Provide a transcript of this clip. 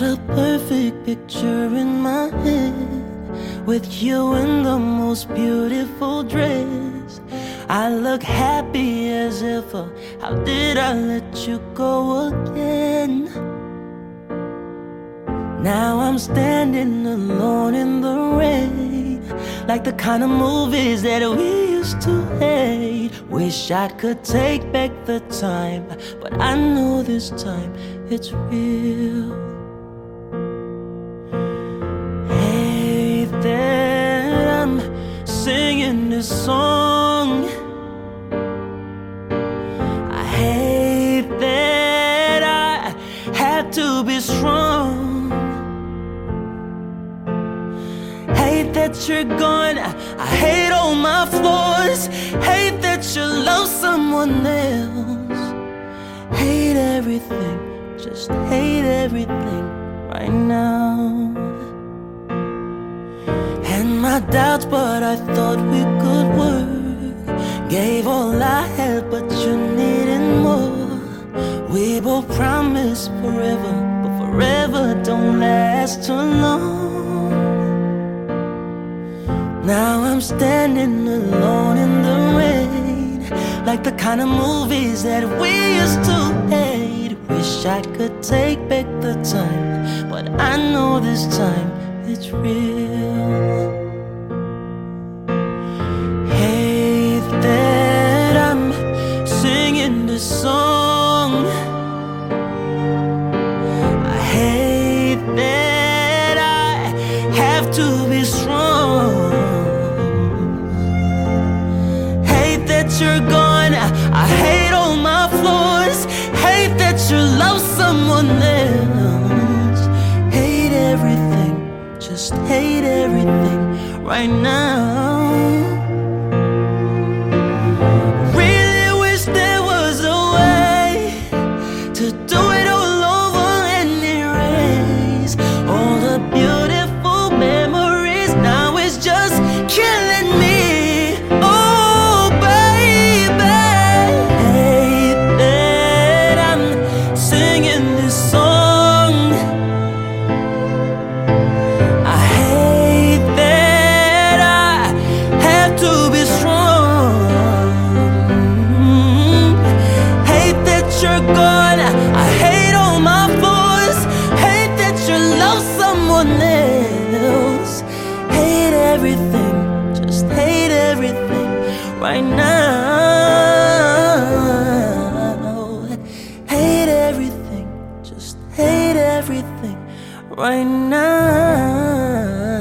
a perfect picture in my head, with you in the most beautiful dress. I look happy as ever. How did I let you go again? Now I'm standing alone in the rain, like the kind of movies that we used to hate. Wish I could take back the time, but I know this time it's real. Hate that I'm singing this song. I hate that I had to be strong. Hate that you're gone, I hate all my flaws. Hate that you love someone else. Hate everything, just hate everything right now. Had my doubts, but I thought we could work. Gave all I had, but you needed more. We both promised forever, but forever don't last too long. Now I'm standing alone in the rain, like the kind of movies that we used to hate. Wish I could take back the time, but I know this time it's real. Hate that I'm singing this song. I hate that I have to be strong. You're gone, I hate all my flaws. Hate that you love someone else. Hate everything, just hate everything right now. Really wish there was a way to do it all over and erase all the beautiful memories. Now it's just killing me. Right now, hate everything, just hate everything right now.